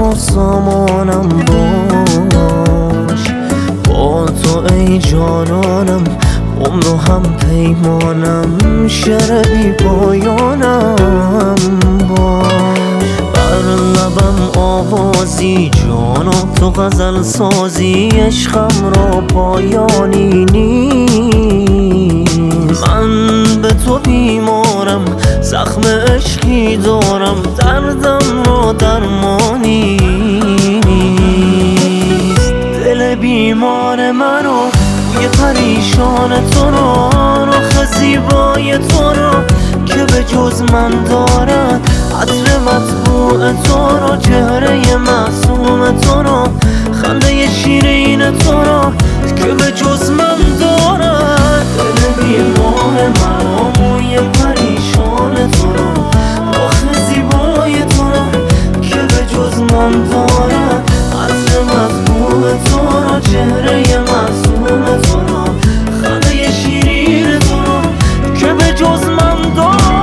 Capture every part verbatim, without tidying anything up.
و سامانم باش، با تو ای جانانم عمر و هم پیمانم، شعر بی پایانم باش. بر لبم آوازی جانا تو غزل سازی، عشقم را پایانی نیست. من به تو بیمارم، زخم عشقی دارم، دردم را درمانی نیست. دل بیمار منو، بوی پریشان تو را، رخ زیبای تو را که به جز من دارد، عطر مطبوع تو را، چهره معصوم تو را، خنده شیرین تو را که به جز من دارد. دل بیمار من، موی پریشان تو را، رخ زیبای تو را که به جز من دارد، عطر مطبوع تو را، چهره معصوم تو را، خنده شیرین تو را که به جز من دارد.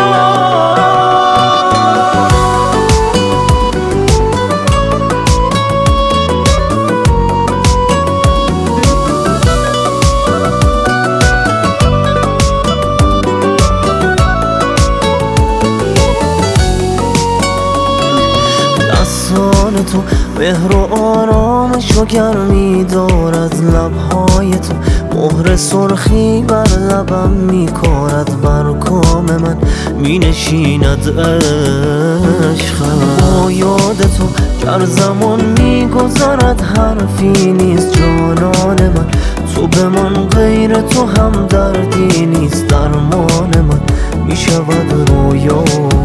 دستان تو مهر و آرامش و گرمی دارد، لبهای تو مهر سرخی بر لبم می کارد، بر کام من می نشیند عشقم. با یاد تو گر زمان می گذرد حرفی نیست، جانان من تو به من، غیر تو هم دردی نیست، درمان من می شود رویای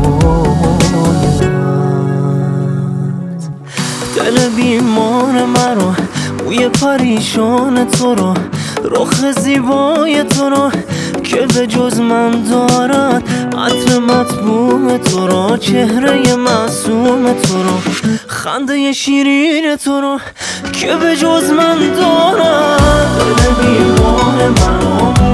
دل بیمار مرا، بوی پریشان تو را، رخ زیبای تو را که به جز من دارد، عطر مطبوع تو را، چهره معصوم تو را، خنده شیرین تو را که به جز من دارد. دل بیمار مرا،